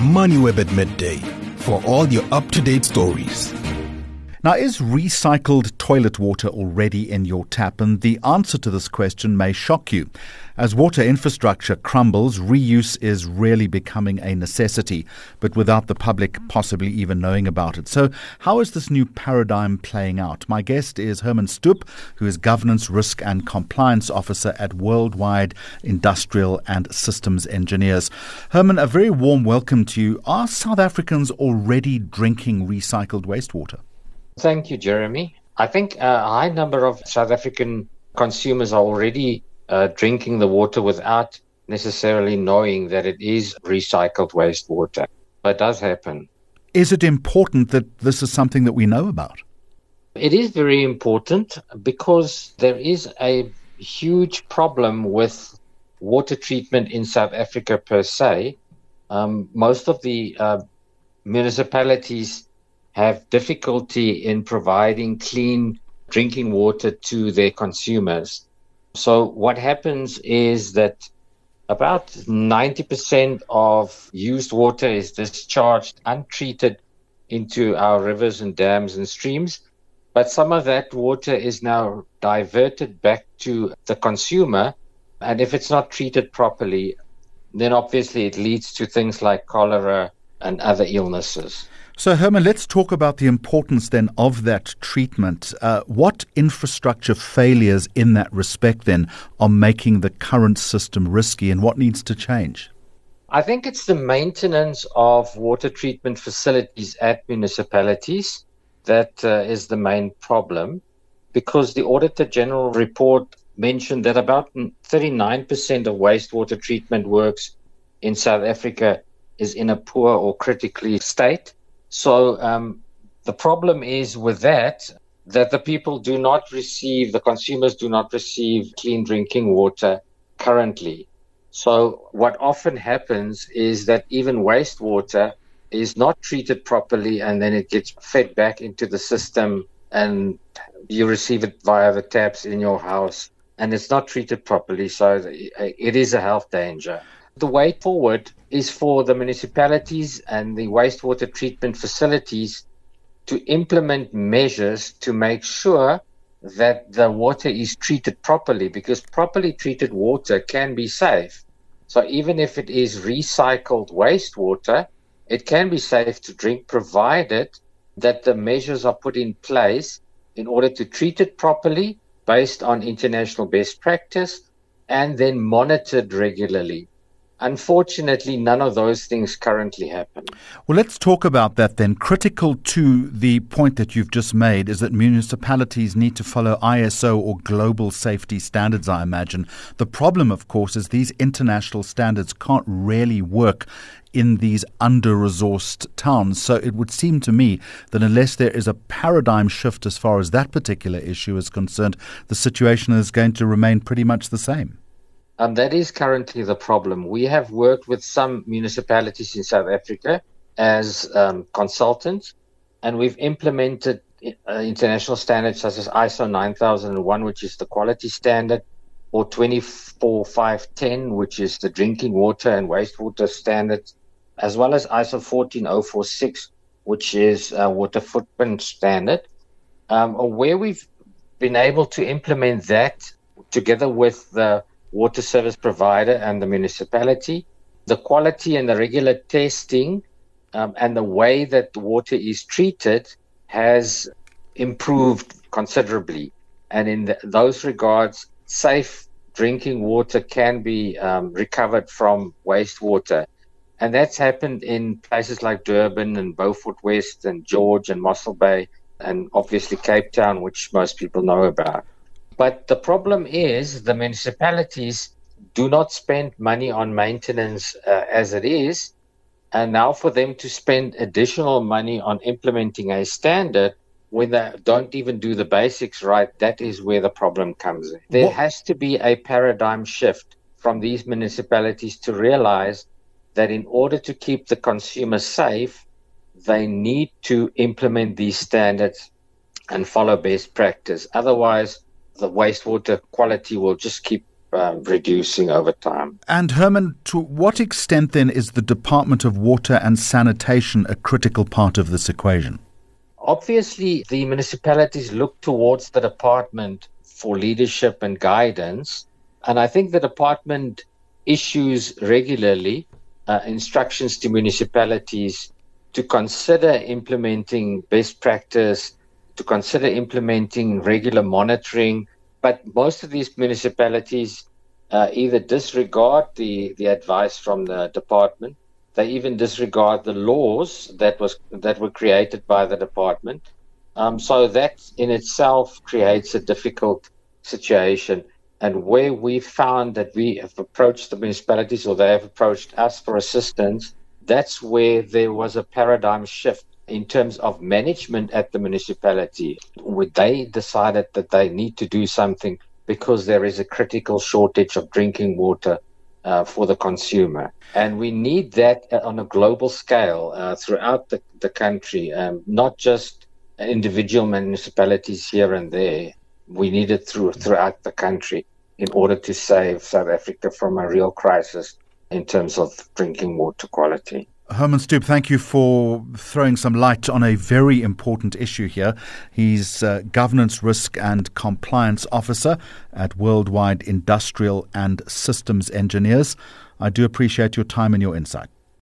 MoneyWeb at midday for all your up-to-date stories. Now, is recycled toilet water already in your tap? And the answer to this question may shock you. As water infrastructure crumbles, reuse is really becoming a necessity, but without the public possibly even knowing about it. So how is this new paradigm playing out? My guest is Herman Stoop, who is Governance, Risk and Compliance Officer at Worldwide Industrial and Systems Engineers. Herman, a very warm welcome to you. Are South Africans already drinking recycled wastewater? Thank you, Jeremy. I think a high number of South African consumers are already drinking the water without necessarily knowing that it is recycled wastewater. It does happen. Is it important that this is something that we know about? It is very important because there is a huge problem with water treatment in South Africa per se. Most of the municipalities have difficulty in providing clean drinking water to their consumers. So what happens is that about 90% of used water is discharged untreated into our rivers and dams and streams, but some of that water is now diverted back to the consumer, and if it's not treated properly, then obviously it leads to things like cholera and other illnesses. So, Herman, let's talk about the importance then of that treatment. What infrastructure failures in that respect then are making the current system risky, and what needs to change? I think it's the maintenance of water treatment facilities at municipalities that is the main problem, because the Auditor General report mentioned that about 39% of wastewater treatment works in South Africa is in a poor or critically state. So the problem is with that the people do not receive, the consumers do not receive clean drinking water currently. So what often happens is that even wastewater is not treated properly, and then it gets fed back into the system and you receive it via the taps in your house, and it's not treated properly. So it is a health danger. The way forward is for the municipalities and the wastewater treatment facilities to implement measures to make sure that the water is treated properly, because properly treated water can be safe. So even if it is recycled wastewater, it can be safe to drink, provided that the measures are put in place in order to treat it properly based on international best practice and then monitored regularly. Unfortunately, none of those things currently happen. Well, let's talk about that then. Critical to the point that you've just made is that municipalities need to follow ISO or global safety standards, I imagine. The problem, of course, is these international standards can't really work in these under-resourced towns. So it would seem to me that unless there is a paradigm shift as far as that particular issue is concerned, the situation is going to remain pretty much the same. That is currently the problem. We have worked with some municipalities in South Africa as consultants, and we've implemented international standards such as ISO 9001, which is the quality standard, or 24510, which is the drinking water and wastewater standards, as well as ISO 14046, which is water footprint standard. Where we've been able to implement that together with the water service provider and the municipality, the quality and the regular testing and the way that the water is treated has improved considerably. And in those regards, safe drinking water can be recovered from wastewater. And that's happened in places like Durban and Beaufort West and George and Mossel Bay and obviously Cape Town, which most people know about. But the problem is the municipalities do not spend money on maintenance as it is. And now for them to spend additional money on implementing a standard when they don't even do the basics right, that is where the problem comes in. There has to be a paradigm shift from these municipalities to realize that in order to keep the consumer safe, they need to implement these standards and follow best practice. Otherwise, the wastewater quality will just keep reducing over time. And Herman, to what extent then is the Department of Water and Sanitation a critical part of this equation? Obviously, the municipalities look towards the department for leadership and guidance. And I think the department issues regularly instructions to municipalities to consider implementing best practice, to consider implementing regular monitoring. But most of these municipalities either disregard the advice from the department. They even disregard the laws that were created by the department. So that in itself creates a difficult situation. And where we found that we have approached the municipalities or they have approached us for assistance, that's where there was a paradigm shift in terms of management at the municipality, where they decided that they need to do something because there is a critical shortage of drinking water for the consumer. And we need that on a global scale throughout the country, not just individual municipalities here and there. We need it throughout the country in order to save South Africa from a real crisis in terms of drinking water quality. Herman Stoop, thank you for throwing some light on a very important issue here. He's Governance, Risk and Compliance Officer at Worldwide Industrial and Systems Engineers. I do appreciate your time and your insight.